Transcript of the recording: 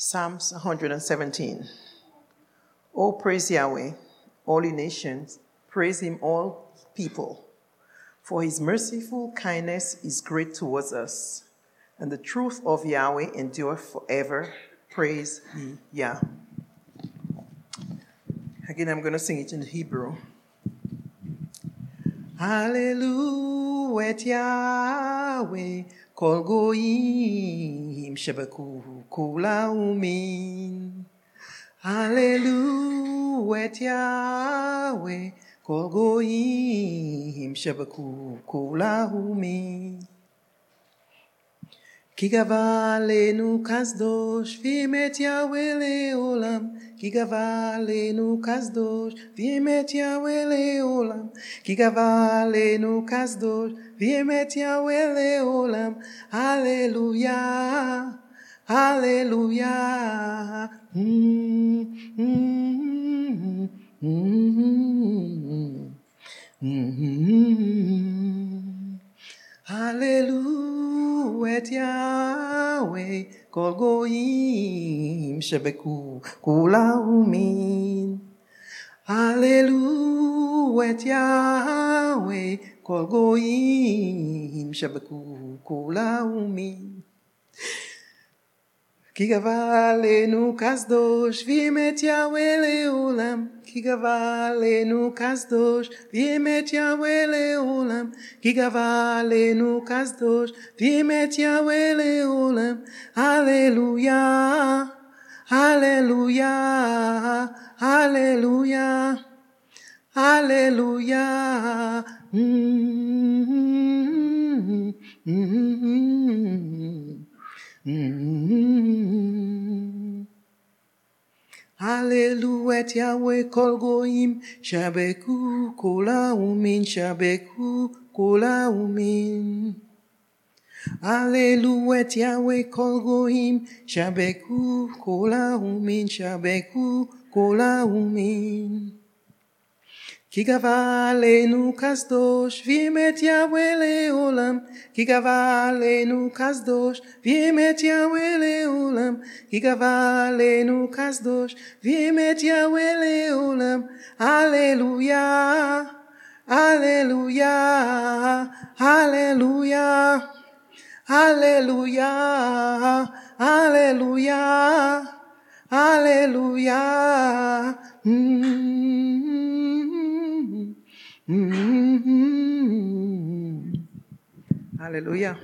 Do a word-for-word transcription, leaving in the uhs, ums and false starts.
Psalms one hundred seventeen. Oh, praise Yahweh, all ye nations, praise him, all people. For his merciful kindness is great towards us, and the truth of Yahweh endureth forever. Praise ye Yah. Again, I'm going to sing it in Hebrew. Hallelujah, Yahweh, kol goyim shebeku kula umin. Hallelujah, Yahweh, kol goyim shebeku kula umin. Ki gava alenu kasdosh v'emet Yahweh leolam. Ki gava alenu kasdosh v'emet Yahweh leolam. Ki gava alenu kasdosh v'emet Yahweh leolam. Hallelujah, hallelujah. Mm, mm, mm, mm, mm. Hallelujah, Yahweh, kol goyim shebeku kula umin. Hallelujah, Yahweh, kol goyim shebeku kula umin. Ki gava alenu kasdosh v'emet Yahweh leolam. Ki gava alenu kasdosh v'emet Yahweh leolam. Ki gava alenu kasdosh v'emet Yahweh leolam. Hallelujah, hallelujah, hallelujah, hallelujah. Mm-hmm. Mm-hmm. Mm-hmm. Hallelujah, Yahweh, kol goyim shabeku kula umin, shabeku kula umin. Hallelujah, Yahweh, kol goyim shabeku kula umin, shabeku kula umin. Ki gava alenu kasdosh v'emet Yahweh leolam. Ki gava alenu kasdosh v'emet Yahweh leolam. Ki gava alenu kasdosh v'emet Yahweh leolam. Hallelujah, hallelujah, hallelujah, hallelujah, hallelujah, hallelujah. Mm-hmm. Mm-hmm. Hallelujah.